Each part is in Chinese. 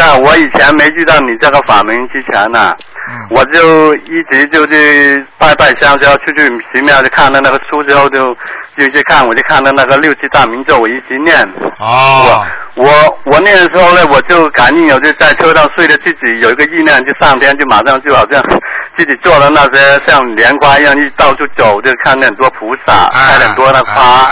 下，我以前没遇到你这个法门之前呢，我就一直就去拜拜香蕉，去寺庙就看到那个书之后就去看，我就看到那个六字大明咒，我一直念。哦。我念的时候呢，我就感应有就在车上睡了，自己有一个意念，就上天就马上就好像自己做了那些像莲花一样，一到处走就看见很多菩萨，开很多那花，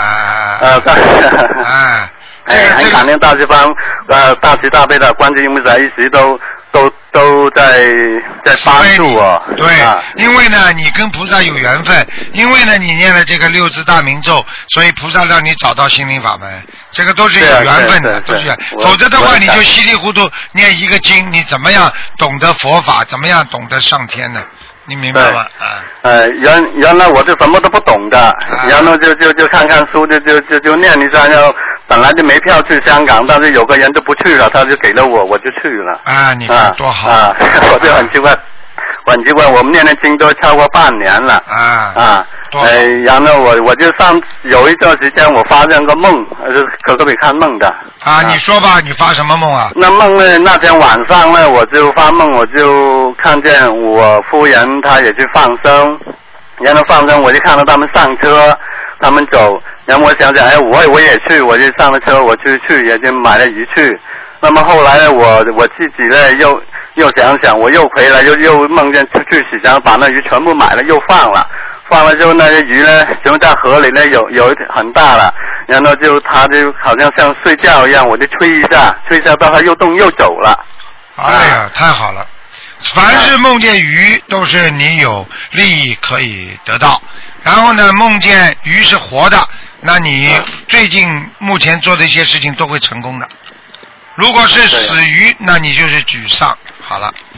很感念大西方大慈大悲的观世音菩萨一直都在帮助我。 对，因为呢你跟菩萨有缘分，因为呢你念了这个六字大明咒，所以菩萨让你找到心灵法门，这个都是有缘分的，都是。否则的话你就稀里糊涂念一个经，你怎么样懂得佛法，怎么样懂得上天呢？你明白吗？ 原来我就什么都不懂的，然后就看看书，就念一下，然后本来就没票去香港，但是有个人就不去了，他就给了我，我就去了。 你看多好我就很奇怪，我们念的经都超过半年了。然后我就有一段时间我发现个梦，可不可以看梦的？ 你说吧，你发什么梦啊？ 那梦呢？那天晚上呢，我就发梦，我就看见我夫人她也去放生，然后放生我就看到他们上车，他们走，然后我想我也去，我就上了车，我去也就买了鱼去。那么后来呢，我自己呢又想，我又回来又梦见去洗香，把那鱼全部买了又放了之后那些鱼呢，全部在河里呢有很大了，然后它就好像睡觉一样，我就吹一下到它又动又走了。 哎呀，太好了！凡是梦见鱼都是你有利益可以得到，然后呢梦见鱼是活的，那你最近目前做的一些事情都会成功的。如果是死鱼，那你就是沮丧。好了。